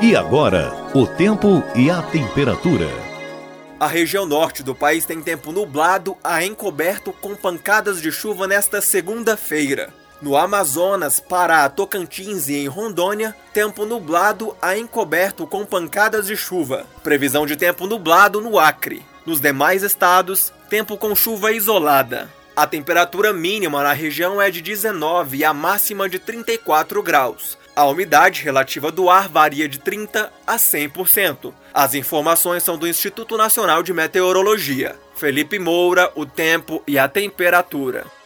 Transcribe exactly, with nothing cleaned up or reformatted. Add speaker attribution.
Speaker 1: E agora, o tempo e a temperatura.
Speaker 2: A região norte do país tem tempo nublado a encoberto com pancadas de chuva nesta segunda-feira. No Amazonas, Pará, Tocantins e em Rondônia, tempo nublado a encoberto com pancadas de chuva. Previsão de tempo nublado no Acre. Nos demais estados, tempo com chuva isolada. A temperatura mínima na região é de dezenove e a máxima de trinta e quatro graus. A umidade relativa do ar varia de trinta a cem por cento. As informações são do Instituto Nacional de Meteorologia. Felipe Moura, o tempo e a temperatura.